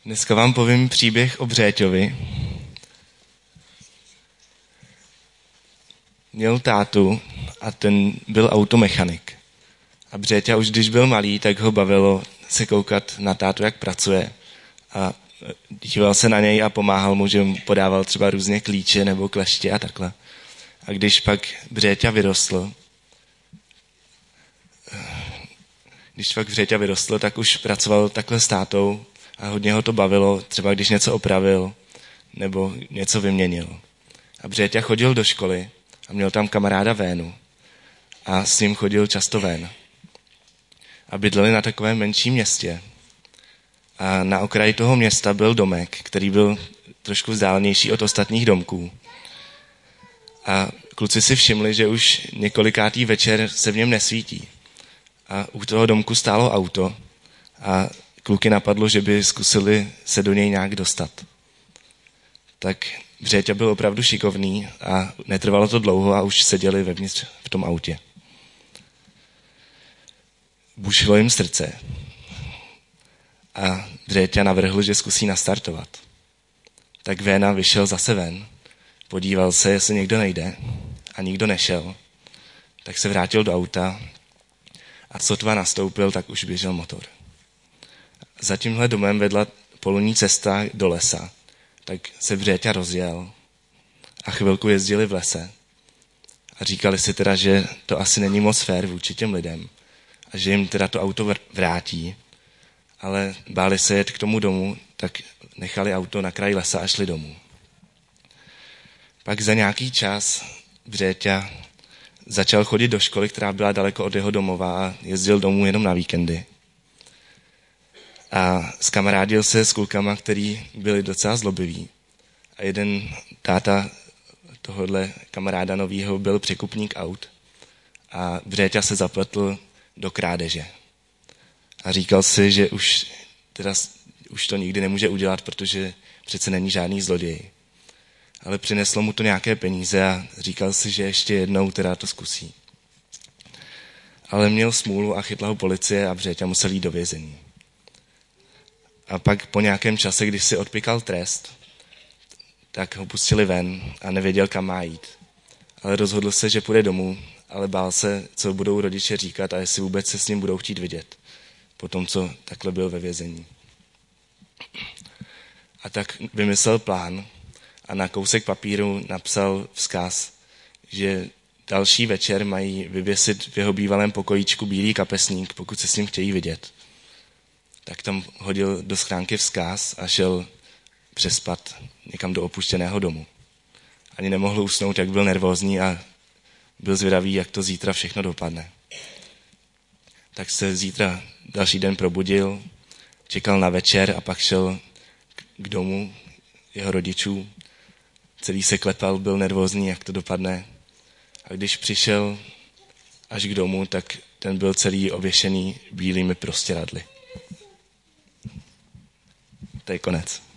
Dneska vám povím příběh o Břéťovi. Měl tátu a ten byl automechanik. A Břéťa už když byl malý, tak ho bavilo se koukat na tátu, jak pracuje. A díval se na něj a pomáhal mu, že mu podával třeba různě klíče nebo kleště a takhle. A když pak Břéťa vyrostl, tak už pracoval takhle s tátou a hodně ho to bavilo, třeba když něco opravil nebo něco vyměnil. A Břéťa chodil do školy a měl tam kamaráda Vénu a s ním chodil často ven. A bydleli na takovém menším městě. A na okraji toho města byl domek, který byl trošku vzdálenější od ostatních domků. A kluci si všimli, že už několikátý večer se v něm nesvítí. A u toho domku stálo auto a kluky napadlo, že by zkusili se do něj nějak dostat. Tak Břéťa byl opravdu šikovný a netrvalo to dlouho a už seděli vevnitř v tom autě. Bušilo jim srdce a Břéťa navrhl, že zkusí nastartovat. Tak Véna vyšel zase ven, podíval se, jestli někdo nejde a nikdo nešel. Tak se vrátil do auta a sotva nastoupil, tak už běžel motor. Za tímhle domem vedla polní cesta do lesa, tak se Břéťa rozjel a chvilku jezdili v lese. A říkali si teda, že to asi není moc fér vůči těm lidem a že jim teda to auto vrátí, ale báli se jet k tomu domu, tak nechali auto na kraji lesa a šli domů. Pak za nějaký čas Břéťa začal chodit do školy, která byla daleko od jeho domova a jezdil domů jenom na víkendy. A zkamarádil se s klukama, který byli docela zlobiví. A jeden táta tohohle kamaráda novýho byl překupník aut. A Břéťa se zapletl do krádeže. A říkal si, že už to nikdy nemůže udělat, protože přece není žádný zloděj. Ale přineslo mu to nějaké peníze a říkal si, že ještě jednou teda to zkusí. Ale měl smůlu a chytla ho policie a Břéťa musel jít do vězení. A pak po nějakém čase, když si odpykal trest, tak ho pustili ven a nevěděl, kam má jít. Ale rozhodl se, že půjde domů, ale bál se, co budou rodiče říkat a jestli vůbec se s ním budou chtít vidět, po tom, co takhle byl ve vězení. A tak vymyslel plán a na kousek papíru napsal vzkaz, že další večer mají vyvěsit v jeho bývalém pokojíčku bílý kapesník, pokud se s ním chtějí vidět. Tak tam hodil do schránky vzkaz a šel přespat někam do opuštěného domu. Ani nemohl usnout, jak byl nervózní a byl zvědavý, jak to zítra všechno dopadne. Tak se zítra další den probudil, čekal na večer a pak šel k domu jeho rodičů. Celý se klepal, byl nervózní, jak to dopadne. A když přišel až k domu, tak ten byl celý ověšený bílými prostěradly. To je konec.